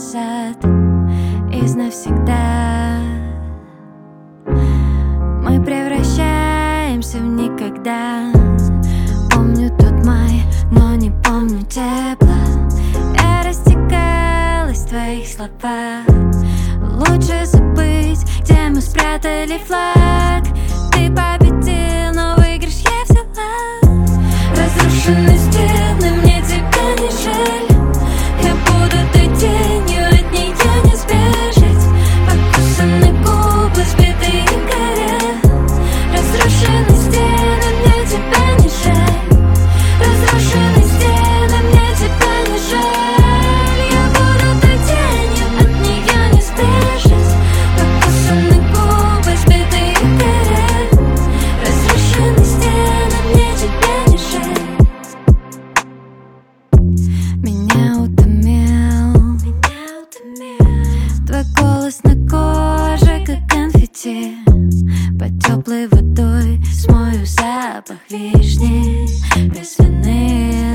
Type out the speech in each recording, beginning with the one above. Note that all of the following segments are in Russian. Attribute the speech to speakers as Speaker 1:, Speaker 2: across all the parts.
Speaker 1: назад из навсегда. Мы превращаемся в никогда. Помню тот май, но не помню тепла. Я растекалась в твоих словах. Лучше забыть, где мы спрятали флаг. Ты победил, но выигрыш я взяла. Разрушены стены, мне тебя не жаль. Я буду той тенью, от нее не сбежать. Покусаны губы, сбитые горят. Разрушены стены, мне тебя не жаль. Разрушены стены, мне тебя не жаль. Я буду той тенью, от нее не сбежать. Покусаны губы, сбитые горят. Разрушены стены, мне тебя не жаль. Меня утомил твой голос на коже, как конфетти. Под теплой водой смою запах вишни без вины.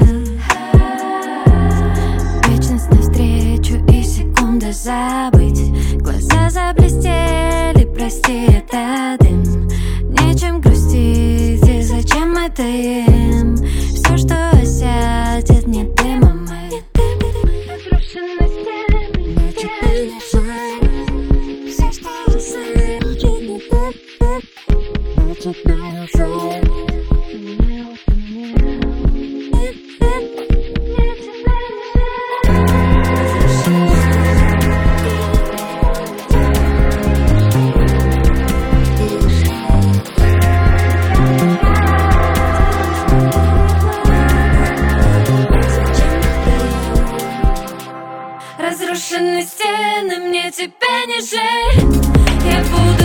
Speaker 1: Вечность навстречу и секунда забыть. Глаза заблестели, прости, это дым. Нечем грустить, и зачем это им? Все, что осядет, не дымом мы. Разрушены стены, мне тебя не жаль. Все, что осядет, не дымом. Мне тебя не жаль. Разрушены стены, мне тебя не жаль. Я буду